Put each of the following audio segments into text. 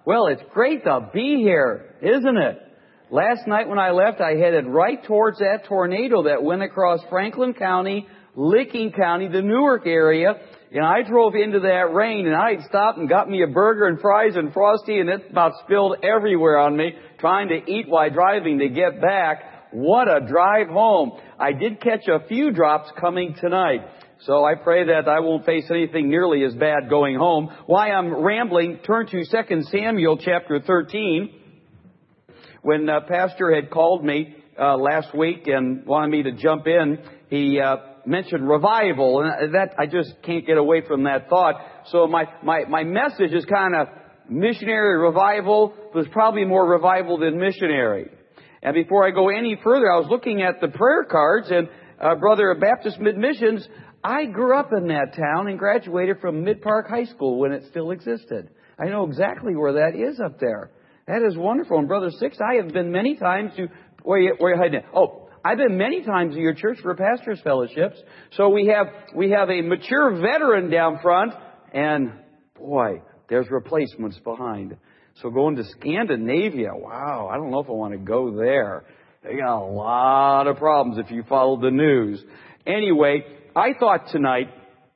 Well, it's great to be here, isn't it? Last night when I left, I headed right towards that tornado that went across Franklin County, Licking County, the Newark area. And I drove into that rain, and I stopped and got me a burger and fries and Frosty, and it about spilled everywhere on me, trying to eat while driving to get back. What a drive home. I did catch a few drops coming tonight. So I pray that I won't face anything nearly as bad going home. While I'm rambling, turn to 2 Samuel chapter 13. When Pastor had called me last week and wanted me to jump in, he mentioned revival, and that I just can't get away from that thought. So my message is kind of missionary revival, but it's probably more revival than missionary. And before I go any further, I was looking at the prayer cards, and Brother Baptist Mid-Missions, I grew up in that town and graduated from Mid-Park High School when it still existed. I know exactly where that is up there. That is wonderful. And Brother Six, I have been many times to... Where are you hiding? Oh, I've been many times to your church for pastors' fellowships. So we have a mature veteran down front, and boy, there's replacements behind. So going to Scandinavia, wow, I don't know if I want to go there. They got a lot of problems if you follow the news. Anyway, I thought tonight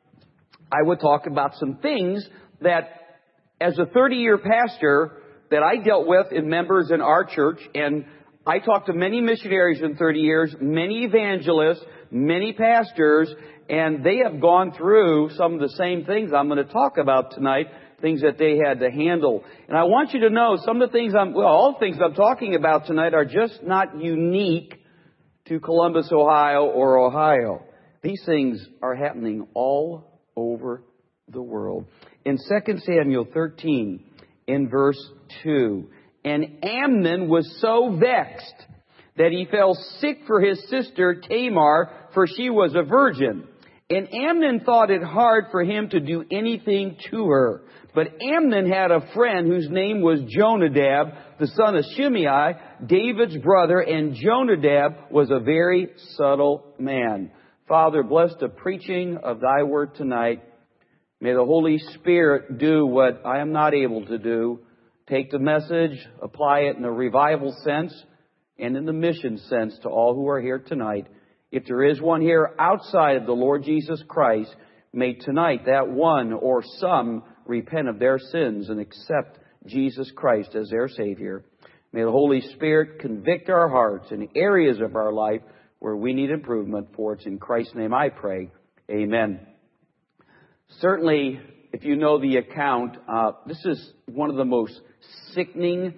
I would talk about some things that, as a 30-year pastor, that I dealt with in members in our church, and I talked to many missionaries in 30 years, many evangelists, many pastors, and they have gone through some of the same things I'm going to talk about tonight, things that they had to handle. And I want you to know some of the things all the things I'm talking about tonight are just not unique to Columbus, Ohio or Ohio. These things are happening all over the world. In 2 Samuel 13, in verse 2, and Amnon was so vexed that he fell sick for his sister Tamar, for she was a virgin. And Amnon thought it hard for him to do anything to her. But Amnon had a friend whose name was Jonadab, the son of Shimei, David's brother, and Jonadab was a very subtle man. Father, bless the preaching of thy word tonight. May the Holy Spirit do what I am not able to do. Take the message, apply it in a revival sense and in the mission sense to all who are here tonight. If there is one here outside of the Lord Jesus Christ, may tonight that one or some repent of their sins and accept Jesus Christ as their Savior. May the Holy Spirit convict our hearts in areas of our life where we need improvement. For it's in Christ's name I pray. Amen. Certainly, if you know the account, this is one of the most sickening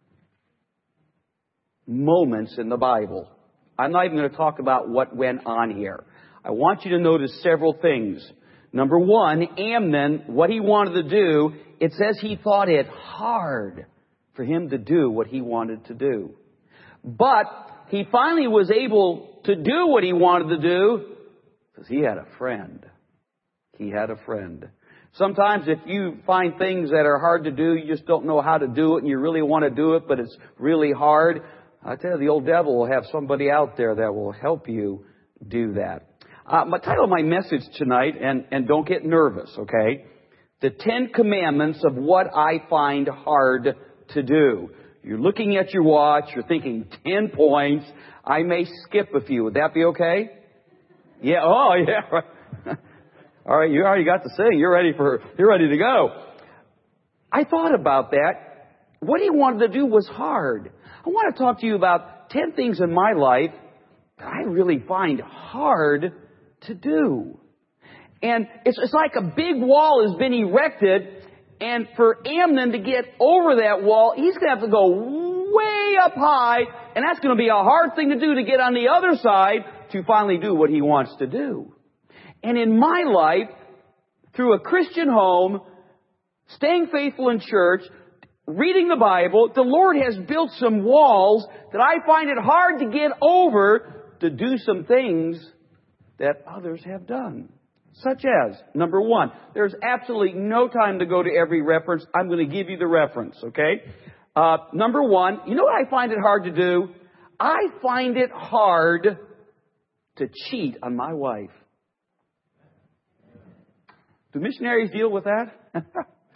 moments in the Bible. I'm not even going to talk about what went on here. I want you to notice several things. Number one, Amnon, what he wanted to do, it says he thought it hard for him to do what he wanted to do. But he finally was able to do what he wanted to do because he had a friend. He had a friend. Sometimes if you find things that are hard to do, you just don't know how to do it, and you really want to do it, but it's really hard, I tell you, the old devil will have somebody out there that will help you do that. My title of my message tonight, and don't get nervous, okay? The 10 Commandments of what I find hard to do. You're looking at your watch, you're thinking 10 points. I may skip a few. Would that be okay? Yeah, oh yeah. All right, you already got to sing. You're ready to go. I thought about that. What he wanted to do was hard. I want to talk to you about 10 things in my life that I really find hard to do. And it's like a big wall has been erected, and for Amnon to get over that wall, he's going to have to go way up high, and that's going to be a hard thing to do to get on the other side to finally do what he wants to do. And in my life, through a Christian home, staying faithful in church, reading the Bible, the Lord has built some walls that I find it hard to get over to do some things that others have done. Such as, number one, there's absolutely no time to go to every reference. I'm going to give you the reference, okay? Number one, you know what I find it hard to do? I find it hard to cheat on my wife. Do missionaries deal with that?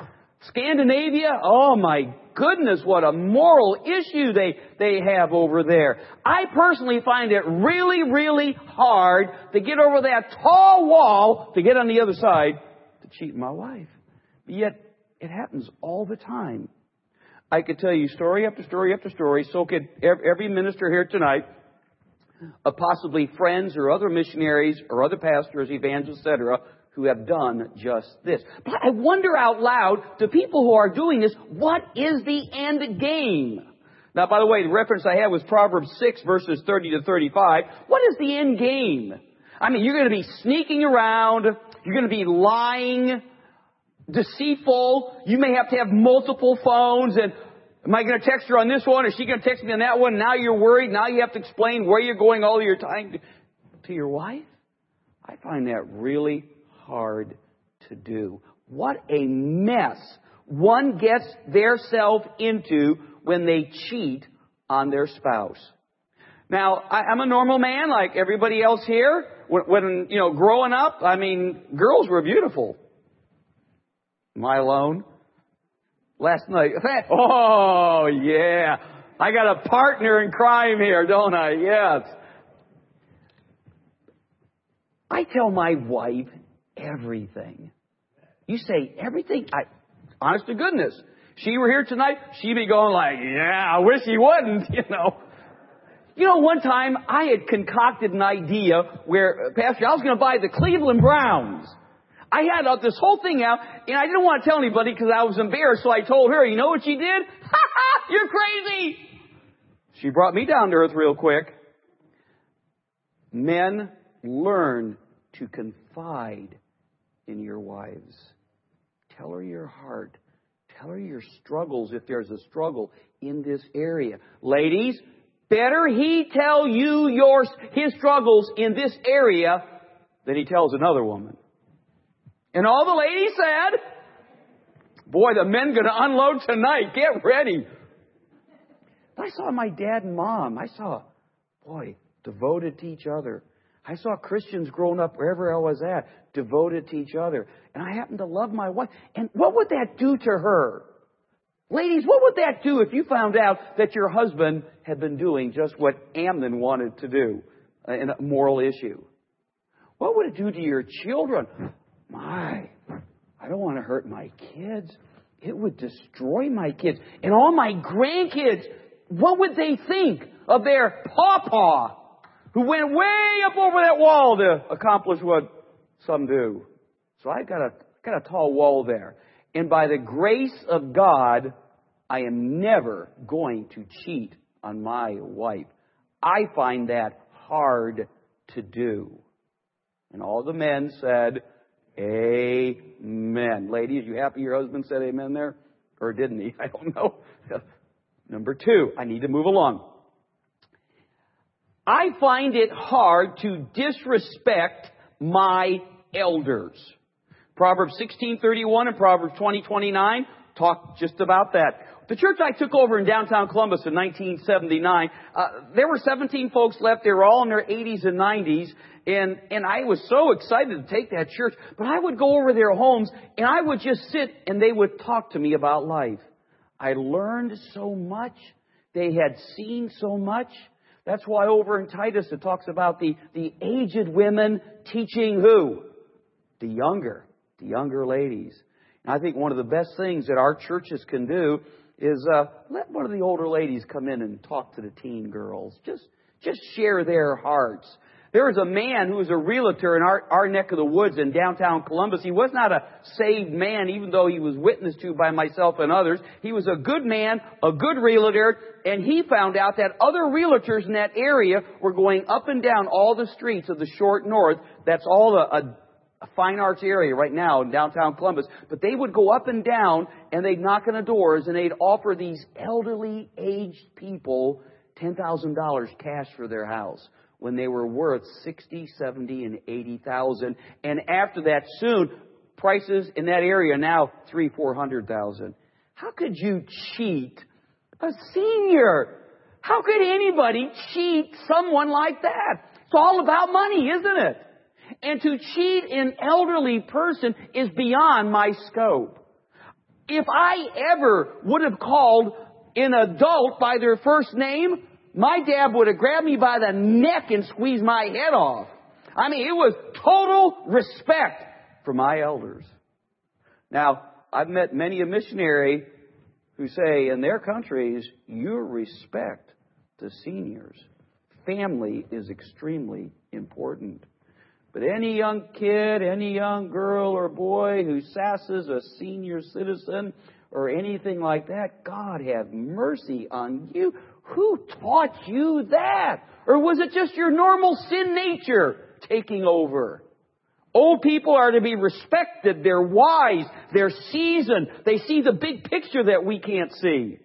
Scandinavia, oh my goodness, what a moral issue they have over there. I personally find it really, really hard to get over that tall wall to get on the other side to cheat my wife. Yet, it happens all the time. I could tell you story after story after story. So could every minister here tonight, of possibly friends or other missionaries or other pastors, evangelists, etc., who have done just this. But I wonder out loud to people who are doing this, what is the end game? Now, by the way, the reference I had was Proverbs 6, verses 30 to 35. What is the end game? I mean, you're going to be sneaking around. You're going to be lying, deceitful. You may have to have multiple phones. And am I going to text her on this one? Or is she going to text me on that one? Now you're worried. Now you have to explain where you're going all of your time to your wife. I find that really hard to do. What a mess one gets theirself into when they cheat on their spouse. Now, I'm a normal man like everybody else here. When growing up, I mean, girls were beautiful. Am I alone? Last night, oh yeah, I got a partner in crime here, don't I? Yes. I tell my wife everything. You say everything? Honest to goodness. She were here tonight, she'd be going like, yeah, I wish he wouldn't, one time I had concocted an idea where, Pastor, I was going to buy the Cleveland Browns. I had this whole thing out, and I didn't want to tell anybody because I was embarrassed, so I told her, you know what she did? Ha ha, you're crazy! She brought me down to earth real quick. Men, learn to confide in your wives. Tell her your heart. Tell her your struggles if there's a struggle in this area. Ladies, better he tell you his struggles in this area than he tells another woman. And all the ladies said, boy, the men going to unload tonight. Get ready. But I saw my dad and mom. I saw, boy, devoted to each other. I saw Christians growing up wherever I was at, devoted to each other. And I happened to love my wife. And what would that do to her? Ladies, what would that do if you found out that your husband had been doing just what Amnon wanted to do in a moral issue? What would it do to your children? I don't want to hurt my kids. It would destroy my kids. And all my grandkids, what would they think of their pawpaw who went way up over that wall to accomplish what some do? So I've got a tall wall there. And by the grace of God, I am never going to cheat on my wife. I find that hard to do. And all the men said, amen. Ladies, you happy your husband said amen there? Or didn't he? I don't know. Number 2, I need to move along. I find it hard to disrespect my elders. Proverbs 16:31 and Proverbs 20:29 talk just about that. The church I took over in downtown Columbus in 1979, there were 17 folks left. They were all in their 80s and 90s. And I was so excited to take that church. But I would go over their homes and I would just sit and they would talk to me about life. I learned so much. They had seen so much. That's why over in Titus it talks about the aged women teaching who? The younger ladies. And I think one of the best things that our churches can do is let one of the older ladies come in and talk to the teen girls. Just share their hearts. There was a man who was a realtor in our neck of the woods in downtown Columbus. He was not a saved man, even though he was witnessed to by myself and others. He was a good man, a good realtor, and he found out that other realtors in that area were going up and down all the streets of the short north. That's all a fine arts area right now in downtown Columbus. But they would go up and down and they'd knock on the doors and they'd offer these elderly aged people $10,000 cash for their house when they were worth $60,000, $70,000, and $80,000. And after that, soon prices in that area now $300,000, $400,000. How could you cheat a senior? How could anybody cheat someone like that? It's all about money, isn't it? And to cheat an elderly person is beyond my scope. If I ever would have called an adult by their first name, my dad would have grabbed me by the neck and squeezed my head off. I mean, it was total respect for my elders. Now, I've met many a missionary who say in their countries, you respect the seniors. Family is extremely important. But any young kid, any young girl or boy who sasses a senior citizen or anything like that, God have mercy on you. Who taught you that? Or was it just your normal sin nature taking over? Old people are to be respected. They're wise. They're seasoned. They see the big picture that we can't see.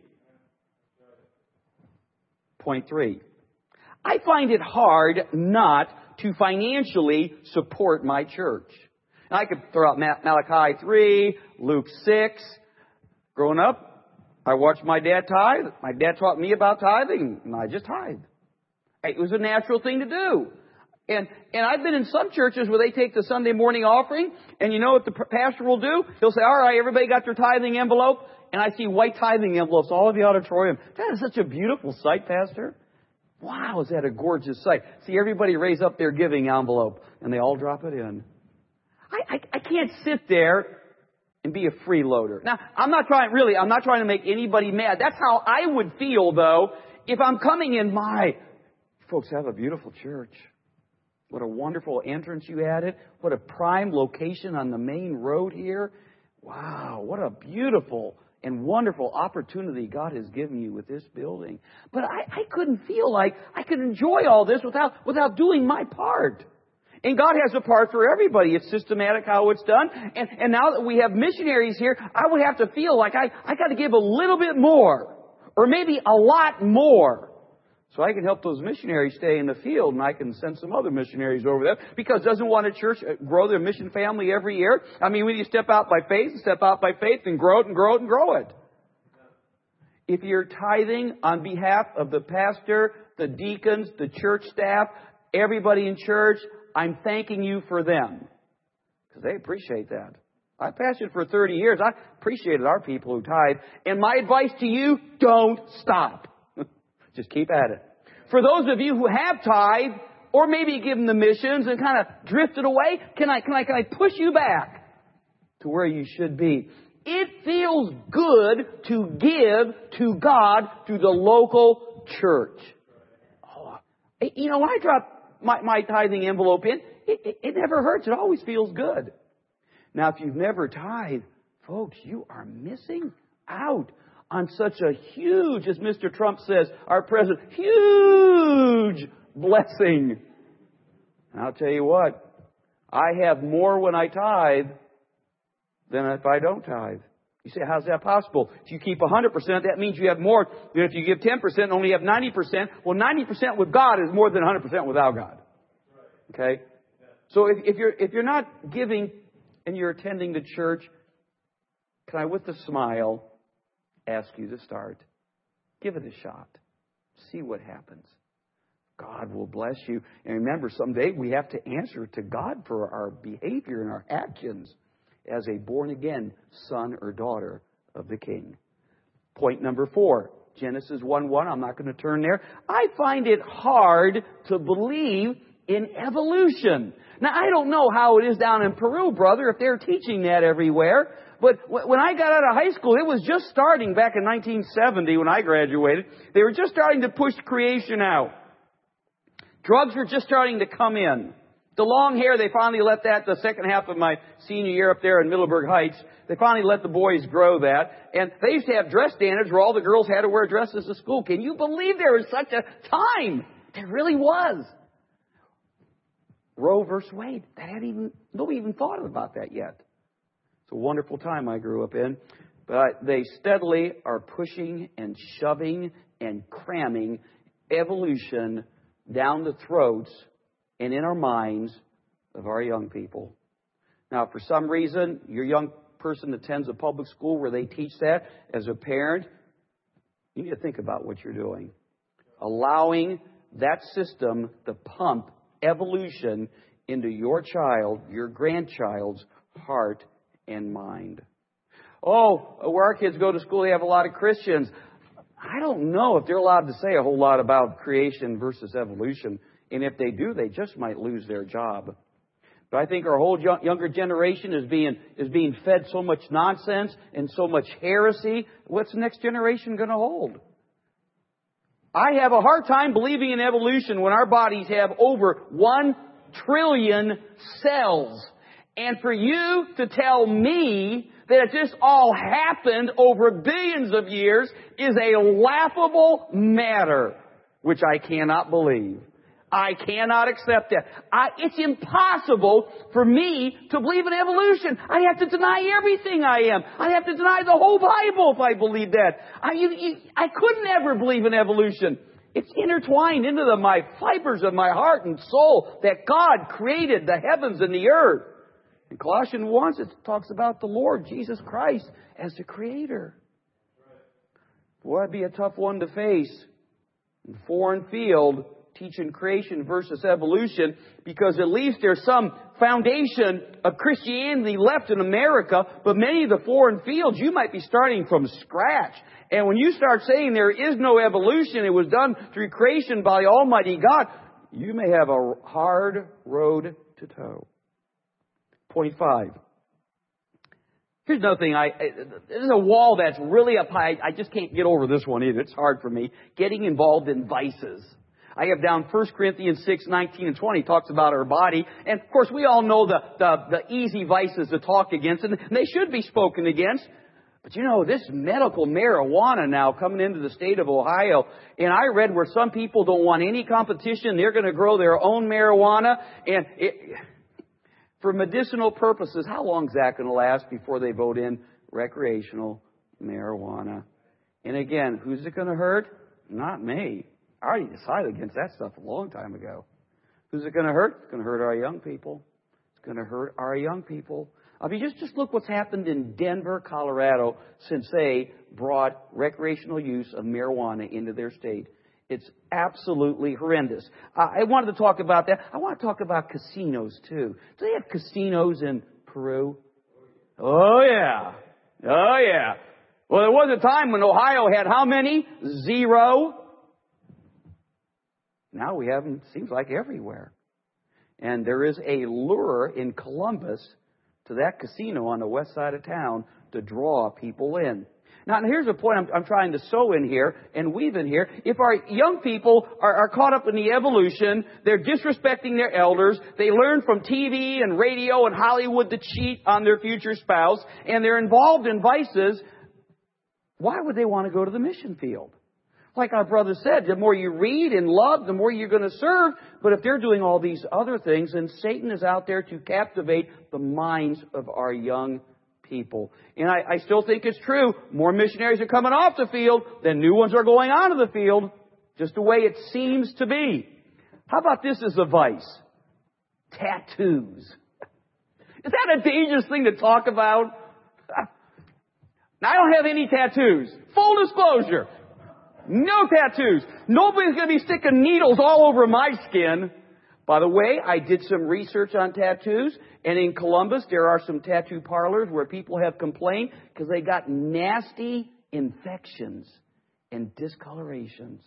Point 3. I find it hard not to financially support my church. And I could throw out Malachi 3, Luke 6. Growing up, I watched my dad tithe. My dad taught me about tithing, and I just tithed. It was a natural thing to do. And I've been in some churches where they take the Sunday morning offering, and you know what the pastor will do? He'll say, all right, everybody got their tithing envelope? And I see white tithing envelopes all over the auditorium. That is such a beautiful sight, Pastor. Wow, is that a gorgeous sight? See everybody raise up their giving envelope, and they all drop it in. I can't sit there and be a freeloader. Now, I'm not trying to make anybody mad. That's how I would feel, though, if I'm coming in folks have a beautiful church. What a wonderful entrance you added. What a prime location on the main road here. Wow, what a beautiful and wonderful opportunity God has given you with this building. But I couldn't feel like I could enjoy all this without doing my part. And God has a part for everybody. It's systematic how it's done. And now that we have missionaries here, I would have to feel like I got to give a little bit more. Or maybe a lot more. So I can help those missionaries stay in the field, and I can send some other missionaries over there. Because doesn't one a church grow their mission family every year? I mean, when you step out by faith and grow it and grow it and grow it. If you're tithing on behalf of the pastor, the deacons, the church staff, everybody in church, I'm thanking you for them. Because they appreciate that. I pastored for 30 years. I appreciated our people who tithe. And my advice to you, don't stop. Just keep at it. For those of you who have tithe, or maybe given the missions and kind of drifted away, can I push you back to where you should be? It feels good to give to God through the local church. You know, when I drop my tithing envelope in, it never hurts. It always feels good. Now, if you've never tithed, folks, you are missing out on such a huge, as Mr. Trump says, our president, huge blessing. And I'll tell you what, I have more when I tithe than if I don't tithe. You say, how's that possible? If you keep 100%, that means you have more than if you give 10% and only have 90%. Well, 90% with God is more than 100% without God. Okay? So if you're not giving and you're attending the church, can I, with a smile, ask you to start? Give it a shot. See what happens. God will bless you. And remember, someday we have to answer to God for our behavior and our actions as a born-again son or daughter of the King. Point number 4, Genesis 1:1. I'm not going to turn there. I find it hard to believe in evolution. Now, I don't know how it is down in Peru, brother, if they're teaching that everywhere. But when I got out of high school, it was just starting back in 1970 when I graduated. They were just starting to push creation out. Drugs were just starting to come in. The long hair, they finally let that, the second half of my senior year up there in Middleburg Heights, they finally let the boys grow that. And they used to have dress standards where all the girls had to wear dresses to school. Can you believe there was such a time? There really was. Roe versus Wade. Nobody even thought about that yet. It's a wonderful time I grew up in. But they steadily are pushing and shoving and cramming evolution down the throats and in our minds of our young people. Now, for some reason, your young person attends a public school where they teach that. As a parent, you need to think about what you're doing. Allowing that system to pump evolution into your child, your grandchild's heart and mind. Oh, where our kids go to school, they have a lot of Christians. I don't know if they're allowed to say a whole lot about creation versus evolution. And if they do, they just might lose their job. But I think our whole younger generation is being fed so much nonsense and so much heresy. What's the next generation going to hold? I have a hard time believing in evolution when our bodies have over 1 trillion cells. And for you to tell me that it just all happened over billions of years is a laughable matter, which I cannot believe. I cannot accept that. It's impossible for me to believe in evolution. I have to deny everything I am. I have to deny the whole Bible if I believe that. I could never believe in evolution. It's intertwined into my fibers of my heart and soul that God created the heavens and the earth. In Colossians 1, it talks about the Lord Jesus Christ as the Creator. Boy, that'd be a tough one to face. In the foreign field, teaching creation versus evolution, because at least there's some foundation of Christianity left in America, but many of the foreign fields, you might be starting from scratch. And when you start saying there is no evolution, it was done through creation by Almighty God, you may have a hard road to toe. Point 5. Here's another thing. There's a wall that's really up high. I just can't get over this one either. It's hard for me. Getting involved in vices. I have down 1 Corinthians 6, 19 and 20 talks about our body. And of course we all know the easy vices to talk against, and they should be spoken against. But you know, this medical marijuana now coming into the state of Ohio, and I read where some people don't want any competition. They're going to grow their own marijuana, and for medicinal purposes. How long is that going to last before they vote in recreational marijuana? And again, who's it going to hurt? Not me. I already decided against that stuff a long time ago. Who's it going to hurt? It's going to hurt our young people. It's going to hurt our young people. I mean, just look what's happened in Denver, Colorado, since they brought recreational use of marijuana into their state. It's absolutely horrendous. I wanted to talk about that. I want to talk about casinos, too. Do they have casinos in Peru? Oh, yeah. Oh, yeah. Well, there was a time when Ohio had how many? 0. Now we have them, seems like, everywhere. And there is a lure in Columbus to that casino on the west side of town to draw people in. Now, here's a point I'm trying to sew in here and weave in here. If our young people are caught up in the evolution, they're disrespecting their elders, they learn from TV and radio and Hollywood to cheat on their future spouse, and they're involved in vices, why would they want to go to the mission field? Like our brother said, the more you read and love, the more you're going to serve. But if they're doing all these other things, then Satan is out there to captivate the minds of our young people. And I still think it's true. More missionaries are coming off the field than new ones are going onto the field. Just the way it seems to be. How about this as a vice? Tattoos. Is that a dangerous thing to talk about? Now, I don't have any tattoos. Full disclosure. No tattoos. Nobody's going to be sticking needles all over my skin. By the way, I did some research on tattoos, and in Columbus there are some tattoo parlors where people have complained because they got nasty infections and discolorations.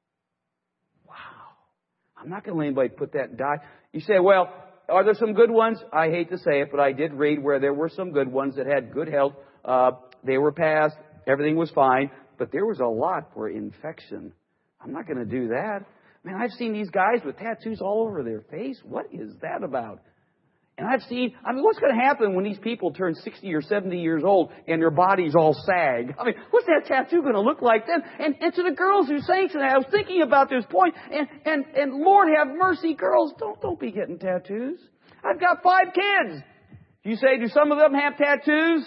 Wow. I'm not going to let anybody put that in dye. You say, well, are there some good ones? I hate to say it, but I did read where there were some good ones that had good health. They were passed. Everything was fine. But there was a lot for infection. I'm not going to do that. Man, I've seen these guys with tattoos all over their face. What is that about? And what's going to happen when these people turn 60 or 70 years old and their bodies all sag? I mean, what's that tattoo going to look like then? And to the girls who sang tonight, I was thinking about this point, and Lord have mercy, girls, don't be getting tattoos. I've got 5 kids. You say, do some of them have tattoos?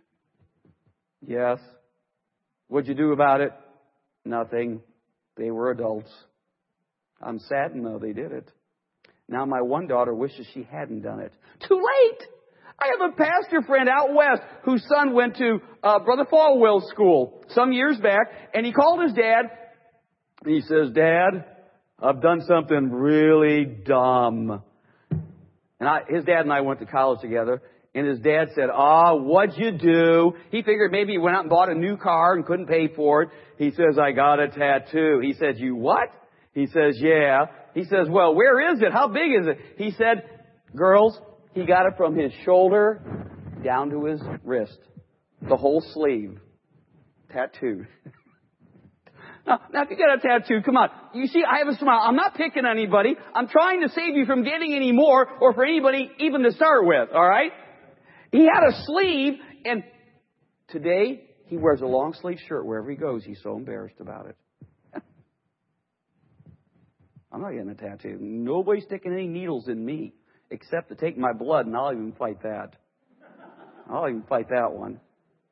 Yes. What'd you do about it? Nothing. They were adults. I'm saddened, though, they did it. Now my one daughter wishes she hadn't done it. Too late! I have a pastor friend out west whose son went to Brother Falwell's school some years back, and he called his dad, and he says, Dad, I've done something really dumb. And his dad and I went to college together, And his dad said, what'd you do? He figured maybe he went out and bought a new car and couldn't pay for it. He says, I got a tattoo. He said, you what? He says, yeah. He says, well, where is it? How big is it? He said, girls, he got it from his shoulder down to his wrist. The whole sleeve. Tattooed. Now, if you got a tattoo, come on. You see, I have a smile. I'm not picking on anybody. I'm trying to save you from getting any more or for anybody even to start with, all right? He had a sleeve, and today he wears a long-sleeve shirt wherever he goes. He's so embarrassed about it. I'm not getting a tattoo. Nobody's sticking any needles in me except to take my blood, and I'll even fight that. I'll even fight that one.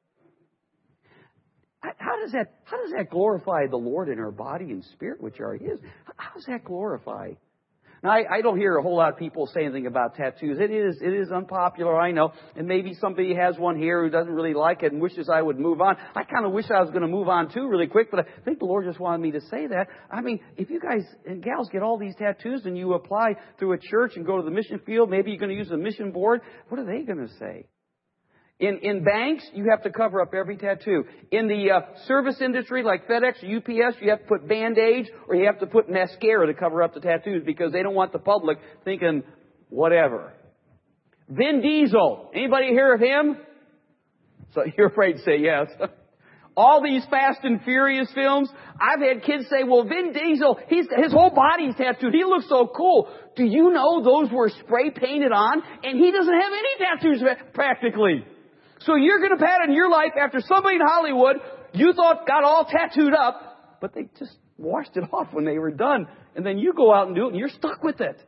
How does that glorify the Lord in our body and spirit, which are His? How does that glorify? Now, I don't hear a whole lot of people say anything about tattoos. It is unpopular, I know. And maybe somebody has one here who doesn't really like it and wishes I would move on. I kind of wish I was going to move on too really quick, but I think the Lord just wanted me to say that. I mean, if you guys and gals get all these tattoos and you apply through a church and go to the mission field, maybe you're going to use the mission board, what are they going to say? In banks, you have to cover up every tattoo. In the service industry, like FedEx or UPS, you have to put Band-Aids or you have to put mascara to cover up the tattoos because they don't want the public thinking whatever. Vin Diesel. Anybody hear of him? So you're afraid to say yes. All these Fast and Furious films, I've had kids say, well, Vin Diesel, his whole body's tattooed. He looks so cool. Do you know those were spray painted on? And he doesn't have any tattoos practically. So you're going to pattern your life after somebody in Hollywood you thought got all tattooed up, but they just washed it off when they were done. And then you go out and do it and you're stuck with it.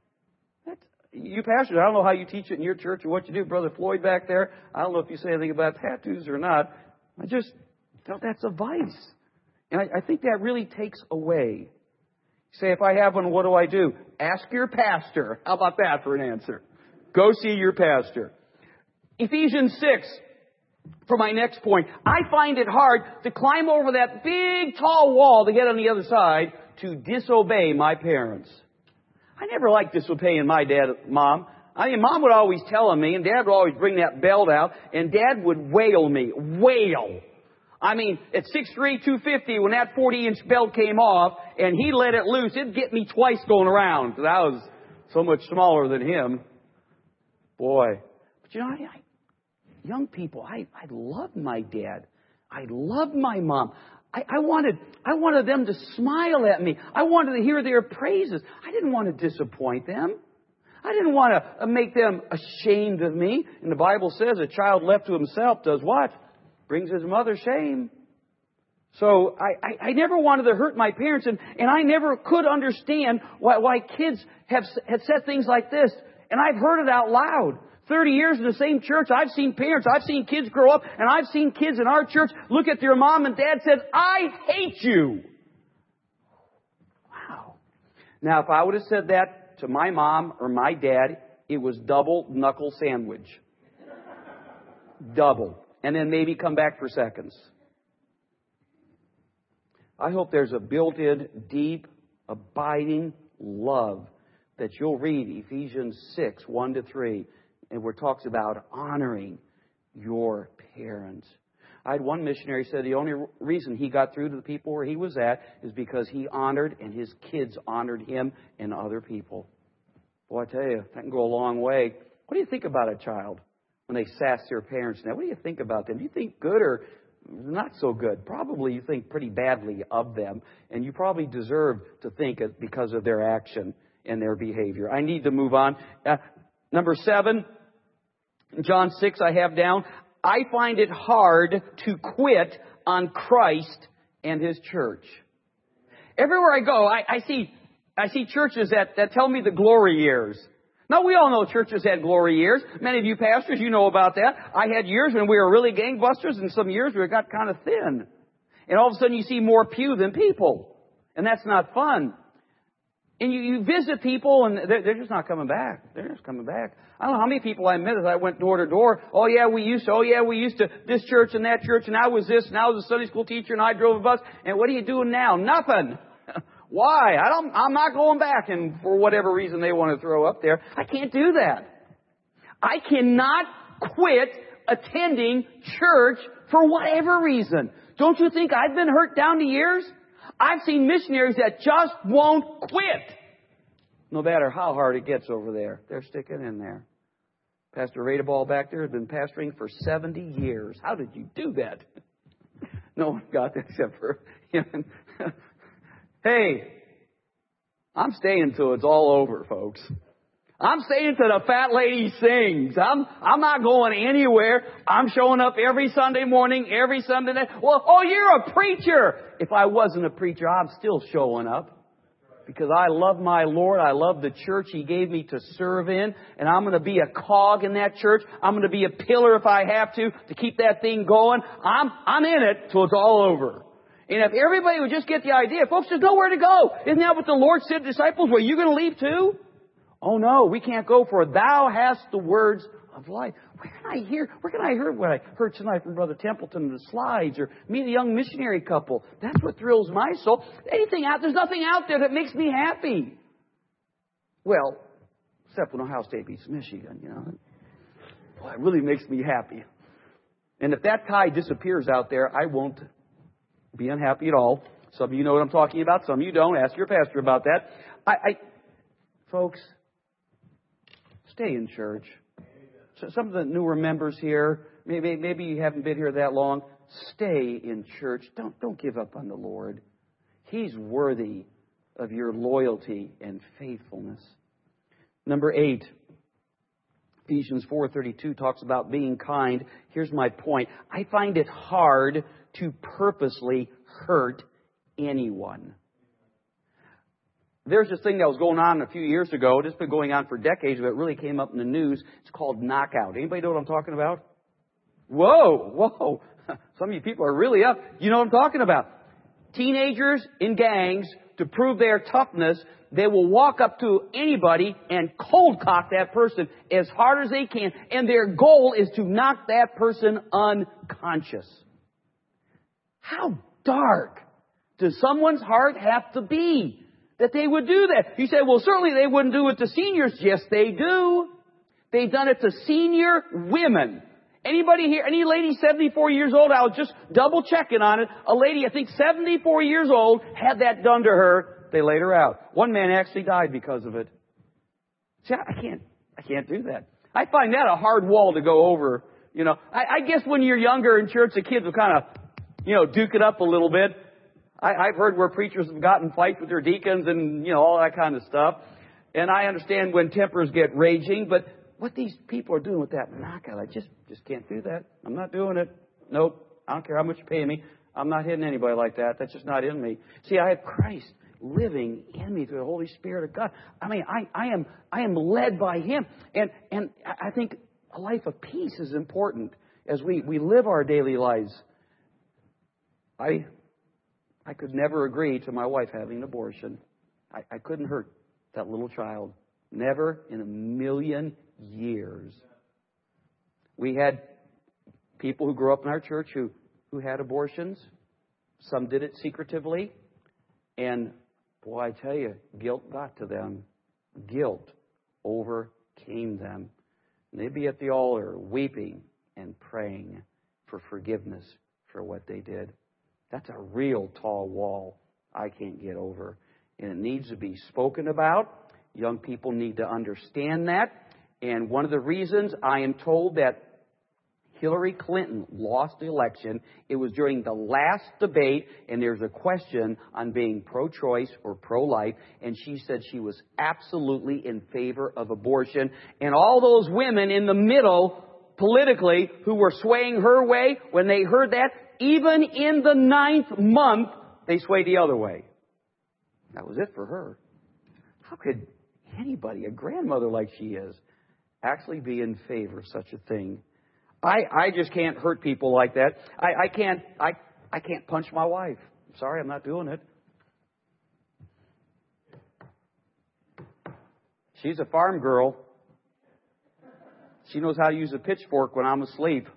You pastors, I don't know how you teach it in your church or what you do. Brother Floyd back there, I don't know if you say anything about tattoos or not. I just felt that's a vice. And I think that really takes away. Say, if I have one, what do? Ask your pastor. How about that for an answer? Go see your pastor. Ephesians 6, for my next point. I find it hard to climb over that big, tall wall to get on the other side to disobey my parents. I never liked disobeying my mom. I mean, Mom would always tell on me, and Dad would always bring that belt out, and Dad would wail me. Wail. I mean, at 6'3", 250, when that 40-inch belt came off, and he let it loose, it'd get me twice going around, because I was so much smaller than him. Boy. But you know, young people, I loved my dad. I loved my mom. I wanted them to smile at me. I wanted to hear their praises. I didn't want to disappoint them. I didn't want to make them ashamed of me. And the Bible says a child left to himself does what? Brings his mother shame. So I never wanted to hurt my parents, and I never could understand why kids had said things like this. And I've heard it out loud. 30 years in the same church, I've seen parents, I've seen kids grow up, and I've seen kids in our church look at their mom and dad and said, I hate you. Wow. Now, if I would have said that to my mom or my dad, it was double knuckle sandwich. Double. And then maybe come back for seconds. I hope there's a built-in, deep, abiding love that you'll read Ephesians 6, 1-3. And where it talks about honoring your parents. I had one missionary said the only reason he got through to the people where he was at is because he honored and his kids honored him and other people. Boy, I tell you, that can go a long way. What do you think about a child when they sass their parents now? What do you think about them? Do you think good or not so good? Probably you think pretty badly of them. And you probably deserve to think it because of their action and their behavior. I need to move on. Number 7. In John 6, I have down, I find it hard to quit on Christ and His church. Everywhere I go, I see churches that tell me the glory years. Now, we all know churches had glory years. Many of you pastors, you know about that. I had years when we were really gangbusters, and some years we got kind of thin. And all of a sudden you see more pew than people. And that's not fun. And you visit people, and they're just not coming back. They're just coming back. I don't know how many people I met as I went door to door. Oh, yeah, we used to this church and that church, and I was this, and I was a Sunday school teacher, and I drove a bus. And what are you doing now? Nothing. Why? I'm not going back. And for whatever reason they want to throw up there, I can't do that. I cannot quit attending church for whatever reason. Don't you think I've been hurt down the years? I've seen missionaries that just won't quit. No matter how hard it gets over there, they're sticking in there. Pastor Radeball back there has been pastoring for 70 years. How did you do that? No one got that except for him. Hey, I'm staying till it's all over, folks. I'm staying till the fat lady sings. I'm not going anywhere. I'm showing up every Sunday morning, every Sunday night. Well, oh, you're a preacher. If I wasn't a preacher, I'm still showing up. Because I love my Lord. I love the church He gave me to serve in. And I'm going to be a cog in that church. I'm going to be a pillar if I have to keep that thing going. I'm in it till it's all over. And if everybody would just get the idea, folks, there's nowhere to go. Isn't that what the Lord said to the disciples? Well, you going to leave too? Oh no, we can't go, for thou hast the words of life. Where can I hear what I heard tonight from Brother Templeton in the slides, or meet a young missionary couple? That's what thrills my soul. There's nothing out there that makes me happy. Well, except when Ohio State beats Michigan, you know. Boy, it really makes me happy. And if that tie disappears out there, I won't be unhappy at all. Some of you know what I'm talking about. Some of you don't. Ask your pastor about that. Folks, stay in church. So some of the newer members here, maybe you haven't been here that long. Stay in church. Don't give up on the Lord. He's worthy of your loyalty and faithfulness. Number 8, Ephesians 4:32 talks about being kind. Here's my point. I find it hard to purposely hurt anyone. There's this thing that was going on a few years ago. It's been going on for decades, but it really came up in the news. It's called knockout. Anybody know what I'm talking about? Whoa. Some of you people are really up. You know what I'm talking about. Teenagers in gangs, to prove their toughness, they will walk up to anybody and cold cock that person as hard as they can. And their goal is to knock that person unconscious. How dark does someone's heart have to be that they would do that? You say, well, certainly they wouldn't do it to seniors. Yes, they do. They've done it to senior women. Anybody here, any lady 74 years old, I was just double checking on it. A lady, I think 74 years old, had that done to her. They laid her out. One man actually died because of it. See, I can't do that. I find that a hard wall to go over. You know, I guess when you're younger in church, the kids will kind of, duke it up a little bit. I've heard where preachers have gotten fights with their deacons and, all that kind of stuff. And I understand when tempers get raging, but what these people are doing with that knockout, I just can't do that. I'm not doing it. Nope. I don't care how much you pay me. I'm not hitting anybody like that. That's just not in me. See, I have Christ living in me through the Holy Spirit of God. I mean, I am led by Him. And I think a life of peace is important as we live our daily lives. I could never agree to my wife having an abortion. I couldn't hurt that little child. Never in a million years. We had people who grew up in our church who had abortions. Some did it secretively. And boy, I tell you, guilt got to them. Guilt overcame them. And they'd be at the altar weeping and praying for forgiveness for what they did. That's a real tall wall I can't get over. And it needs to be spoken about. Young people need to understand that. And one of the reasons I am told that Hillary Clinton lost the election, it was during the last debate, and there's a question on being pro-choice or pro-life, and she said she was absolutely in favor of abortion. And all those women in the middle, politically, who were swaying her way, when they heard that, even in the 9th month, they swayed the other way. That was it for her. How could anybody, a grandmother like she is, actually be in favor of such a thing? I just can't hurt people like that. I can't punch my wife. Sorry, I'm not doing it. She's a farm girl. She knows how to use a pitchfork when I'm asleep.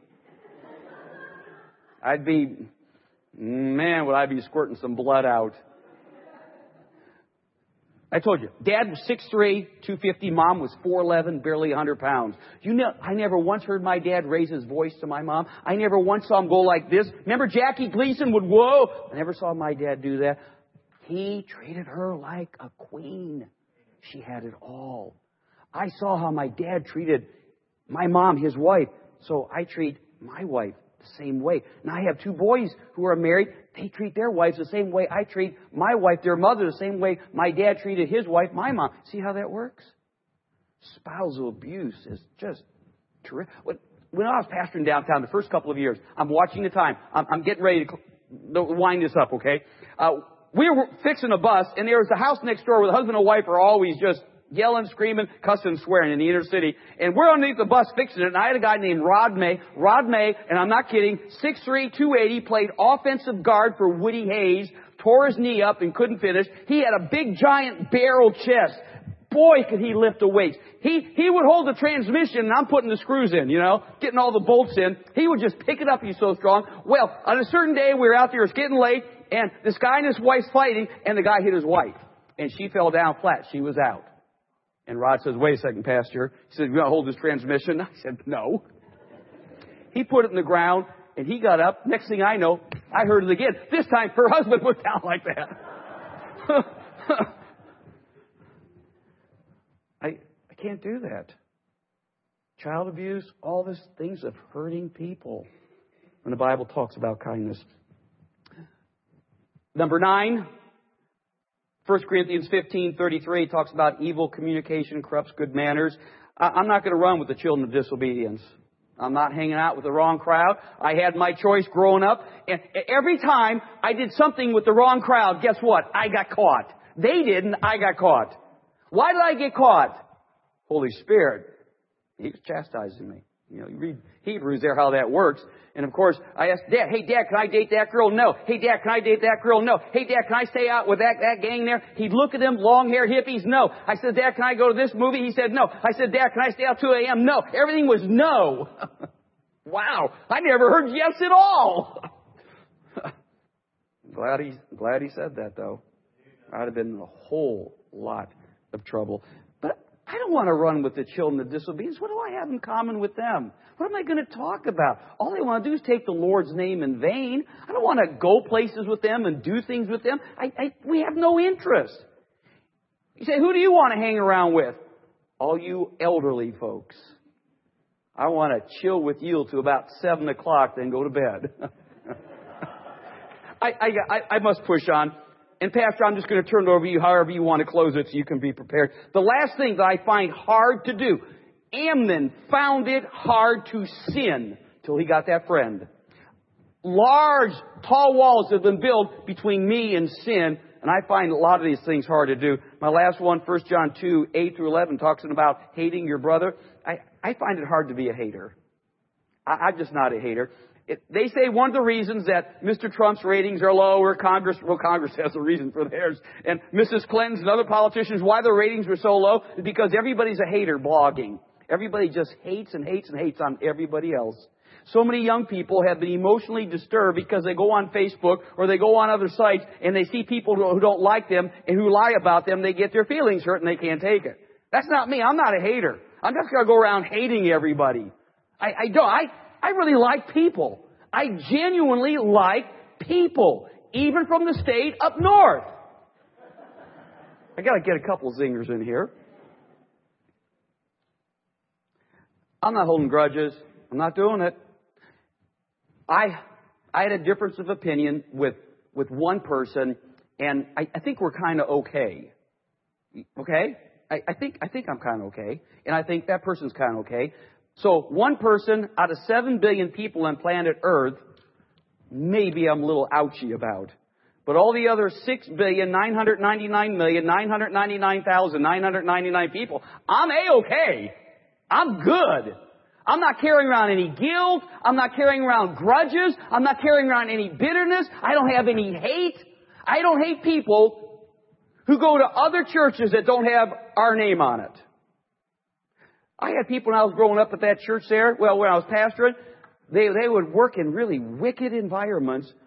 Would I be squirting some blood out. I told you, Dad was 6'3", 250. Mom was 4'11", barely 100 pounds. You know, I never once heard my dad raise his voice to my mom. I never once saw him go like this. Remember Jackie Gleason would, whoa. I never saw my dad do that. He treated her like a queen. She had it all. I saw how my dad treated my mom, his wife. So I treat my wife the same way. Now I have 2 boys who are married. They treat their wives the same way I treat my wife, their mother, the same way my dad treated his wife, my mom. See how that works? Spousal abuse is just terrific. When I was pastoring downtown the first couple of years, I'm watching the time. I'm getting ready to wind this up, okay? We were fixing a bus, and there was a house next door where the husband and wife are always just yelling, screaming, cussing, swearing in the inner city. And we're underneath the bus fixing it, and I had a guy named Rod May. Rod May, and I'm not kidding, 6'3", 280, played offensive guard for Woody Hayes, tore his knee up and couldn't finish. He had a big, giant barrel chest. Boy, could he lift the weights. He would hold the transmission, and I'm putting the screws in, you know, getting all the bolts in. He would just pick it up. He's so strong. Well, on a certain day, we were out there, it's getting late, and this guy and his wife's fighting, and the guy hit his wife. And she fell down flat. She was out. And Rod says, wait a second, Pastor. He said, you going to hold this transmission? I said, no. He put it in the ground, and he got up. Next thing I know, I heard it again. This time, her husband was down like that. I can't do that. Child abuse, all these things of hurting people. When the Bible talks about kindness. Number 9. 1 Corinthians 15:33 talks about evil communication corrupts good manners. I'm not going to run with the children of disobedience. I'm not hanging out with the wrong crowd. I had my choice growing up. And every time I did something with the wrong crowd, guess what? I got caught. They didn't. I got caught. Why did I get caught? Holy Spirit. He was chastising me. You know, you read Hebrews there how that works. And of course, I asked Dad, hey Dad, can I date that girl? No. Hey Dad, can I date that girl? No. Hey Dad, can I stay out with that gang there? He'd look at them, long-haired hippies. No. I said, Dad, can I go to this movie? He said, no. I said, Dad, can I stay out 2 a.m.? No. Everything was no. Wow. I never heard yes at all. Glad he said that though. I'd have been in a whole lot of trouble. But I don't want to run with the children of disobedience. What do I have in common with them? What am I going to talk about? All they want to do is take the Lord's name in vain. I don't want to go places with them and do things with them. We have no interest. You say, who do you want to hang around with? All you elderly folks. I want to chill with you till about 7 o'clock, then go to bed. I must push on. And Pastor, I'm just going to turn it over to you however you want to close it so you can be prepared. The last thing that I find hard to do, Amnon found it hard to sin till he got that friend. Large, tall walls have been built between me and sin, and I find a lot of these things hard to do. My last one, 1 John 2, 8 through 11, talks about hating your brother. I find it hard to be a hater. I'm just not a hater. They say one of the reasons that Mr. Trump's ratings are low, or Congress has a reason for theirs, and Mrs. Clinton's and other politicians, why their ratings were so low, is because everybody's a hater blogging. Everybody just hates and hates and hates on everybody else. So many young people have been emotionally disturbed because they go on Facebook or they go on other sites and they see people who don't like them and who lie about them. They get their feelings hurt and they can't take it. That's not me. I'm not a hater. I'm just going to go around hating everybody. I really like people. I genuinely like people, even from the state up north. I got to get a couple zingers in here. I'm not holding grudges. I'm not doing it. I had a difference of opinion with one person, and I think we're kind of okay. Okay? I think I'm kind of okay, and I think that person's kind of okay. So one person out of 7 billion people on planet Earth, maybe I'm a little ouchy about. But all the other 6,999,999,999 people, I'm A-okay. I'm good. I'm not carrying around any guilt. I'm not carrying around grudges. I'm not carrying around any bitterness. I don't have any hate. I don't hate people who go to other churches that don't have our name on it. I had people when I was growing up at that church there, well, when I was pastoring, they would work in really wicked environments,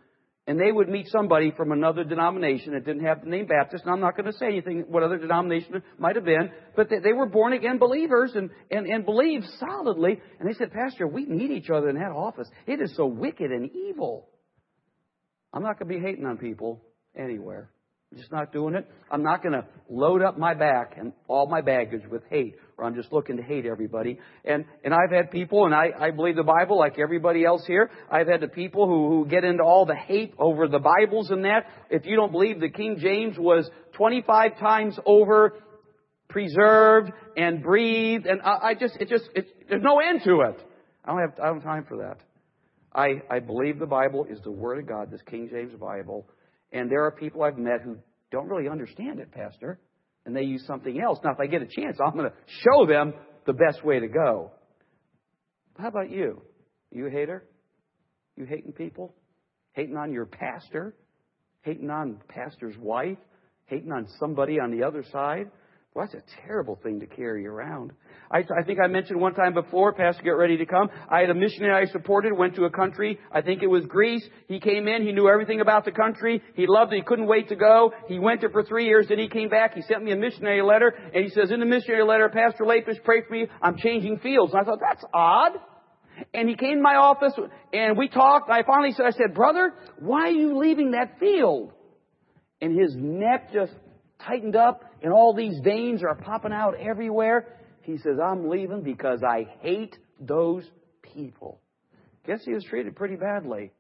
And they would meet somebody from another denomination that didn't have the name Baptist. And I'm not going to say anything what other denomination it might have been. But they were born again believers and believed solidly. And they said, Pastor, we need each other in that office. It is so wicked and evil. I'm not going to be hating on people anywhere. I'm just not doing it. I'm not going to load up my back and all my baggage with hate, or I'm just looking to hate everybody. And I've had people, and I believe the Bible like everybody else here. I've had the people who get into all the hate over the Bibles and that. If you don't believe the King James was 25 times over preserved and breathed, and there's no end to it. I don't have time for that. I believe the Bible is the Word of God, this King James Bible. And there are people I've met who don't really understand it, Pastor, and they use something else. Now, if I get a chance, I'm going to show them the best way to go. How about you? You a hater? You hating people? Hating on your pastor? Hating on pastor's wife? Hating on somebody on the other side? Well, that's a terrible thing to carry around. I think I mentioned one time before, Pastor, get ready to come. I had a missionary I supported, went to a country, I think it was Greece. He came in, he knew everything about the country. He loved it, he couldn't wait to go. He went there for 3 years, then he came back, he sent me a missionary letter, and he says, in the missionary letter, Pastor Lapish, pray for me, I'm changing fields. And I thought, that's odd. And he came to my office, and we talked, and I finally said, brother, why are you leaving that field? And his neck just tightened up, and all these veins are popping out everywhere. He says, I'm leaving because I hate those people. Guess he was treated pretty badly.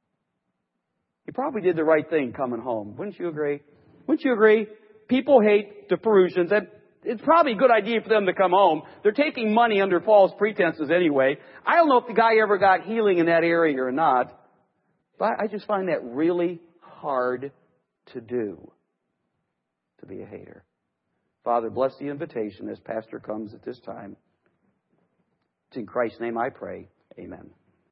He probably did the right thing coming home. Wouldn't you agree? Wouldn't you agree? People hate the Perusians, and it's probably a good idea for them to come home. They're taking money under false pretenses anyway. I don't know if the guy ever got healing in that area or not, but I just find that really hard to do, to be a hater. Father, bless the invitation as Pastor comes at this time. It's in Christ's name I pray. Amen.